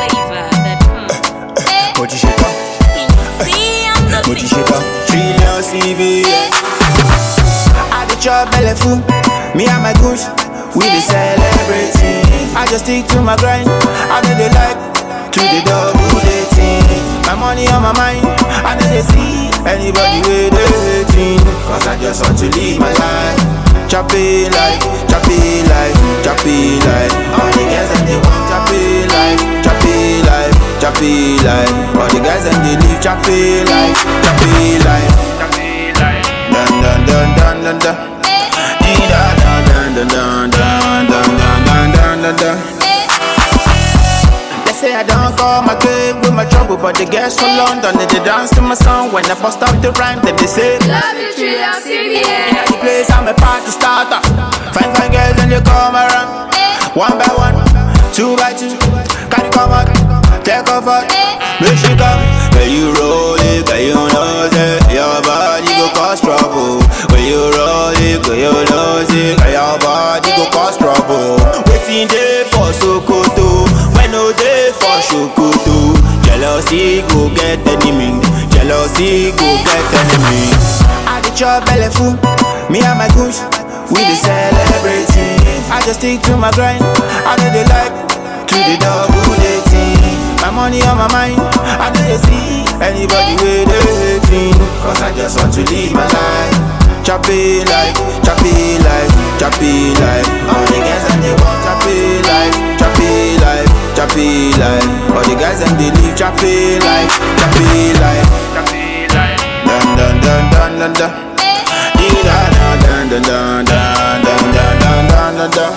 flavor.com. Body shaker, body shaker. Trillion CBS. I dey chop belly full. Me and my goons, we dey celebrating. I just stick to my grind. I know they like to the double dating. My money on my mind. I know they see anybody with dating. Cause I just want to live my life. Choppy life, choppy life, choppy life. All the guys and they want choppy life, choppy life, choppy life. All the guys and they live choppy life, choppy life, choppy life. Dun dun dun dun dun dun. Dun dun dun dun dun dun dun dun dun. They say I don't call my grave with my trouble, but the girls from London they dance to my song when I bust up the rhyme. Then they say, Love you, Trillion CBS. in the place I'm a party starter. Fine girls and they come around, one by one, two by two. Can you come out, take off out, make she come. When you roll it, girl you know it, your body go cause trouble. When you roll it, girl you know it, your body go cause trouble. Waiting there for Sokoto, when no day for Shokoto. Jealousy go get enemy, jealousy go get enemy. I dey chop belly full, me and my goons, we dey celebrating. I just stick to my grind, I know they like to the double dating. My money on my mind, I know they see anybody with dating. Cause I just want to live my life. Choppy life, choppy life, choppy life. All the guys and they want choppy life, choppy life, choppy life. All the guys and they live choppy life, choppy life, choppy life. Dun dun dun dun dun dun. Dun dun dun dun dun dun dun dun dun dun.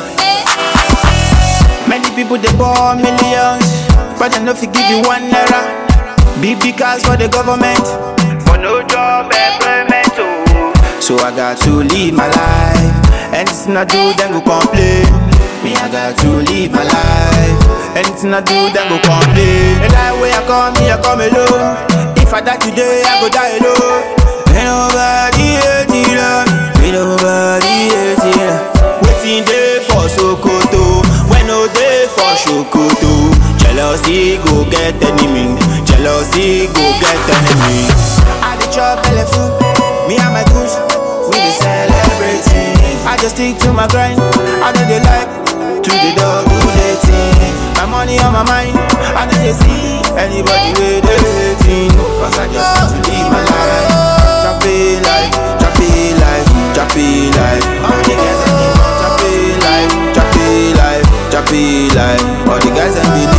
Many people they born millions, but I know if you give you one naira. Big cars for the government, but no job employment too. So I got to live my life, anything I do then go complain. Me I got to live my life, anything I do then go complain. The life way I come, me I come alone. If I die today, I go die alone. Ain't nobody hating love, ain't nobody hating love. Waiting there for Sokoto, when no day for Shokoto. Jealousy go get enemy, jealousy go get enemy. I dey chop belly full, me and my goons, we dey celebrating. I just stick to my grind, I know they like to the double dating. My money on my mind, I know they see anybody with dating. Cause I just want to live my life. Choppy life, choppy life, choppy life. All the guys and they want choppy life, choppy life, choppy life. All the guys and they